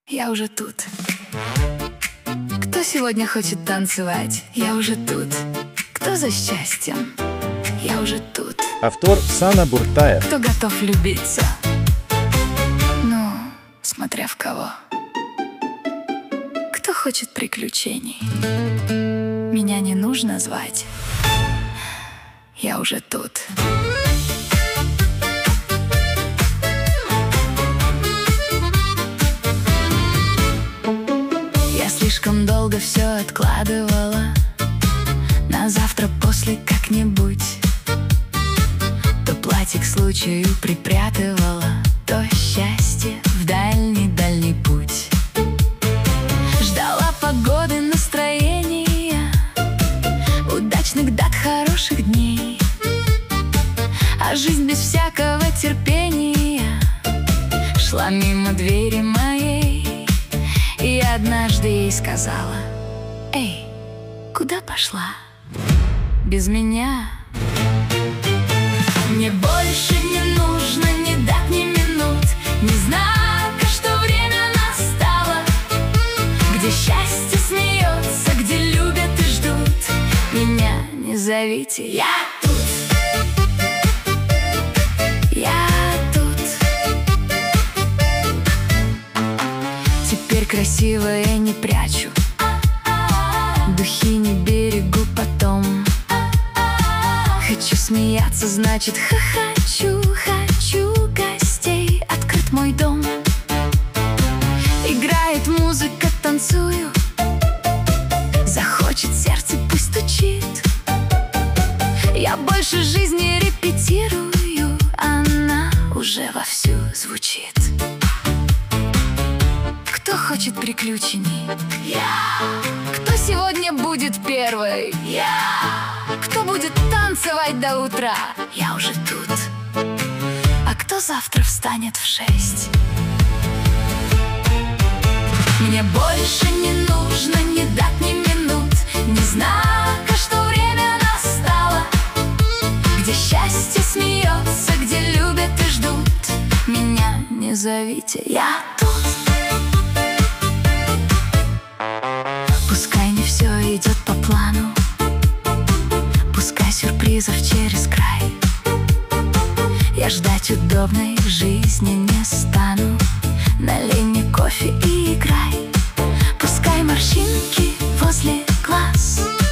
Я уже тут. Кто сегодня хочет танцевать? Я уже тут. Кто за счастьем? Я уже тут. Автор Сана Буртаев. Кто готов влюбиться? Ну, смотря в кого. Кто хочет приключений? Меня не нужно звать. Я уже тут. Я слишком долго все откладывала на завтра, после как-нибудь. То платье к случаю припрятывала, то счастье в дальний-дальний путь. Ждала погоды, настроения, удачных дат, хороших дней. А жизнь без всякого терпения шла мимо двери моей. И однажды ей сказала: «Эй, куда пошла? Без меня?» Мне больше не нужно ни дат, ни минут, ни знака, что время настало. Где счастье смеется, где любят и ждут. Меня не зовите, я тут. Я тут. Теперь красивое не прячу, духи не берегу потом. Хочу смеяться, значит хочу. Хочу гостей, открыт мой дом. Играет музыка, танцую. Захочет сердце, пусть стучит. Я больше жизни репетирую, она уже вовсю звучит. Кто хочет приключений? Я. Кто сегодня будет первой? Я. Кто будет танцевать до утра? Я уже тут. А кто завтра встанет в 6? Мне больше не нужно ни дат, ни минут, ни знака, что время настало. Где счастье смеется, где любят и ждут. Меня не зовите, я тут. Пускай не все идет по плану, пускай сюрпризов через край. Я ждать удобной жизни не стану. Налей мне кофе и играй. Пускай морщинки возле глаз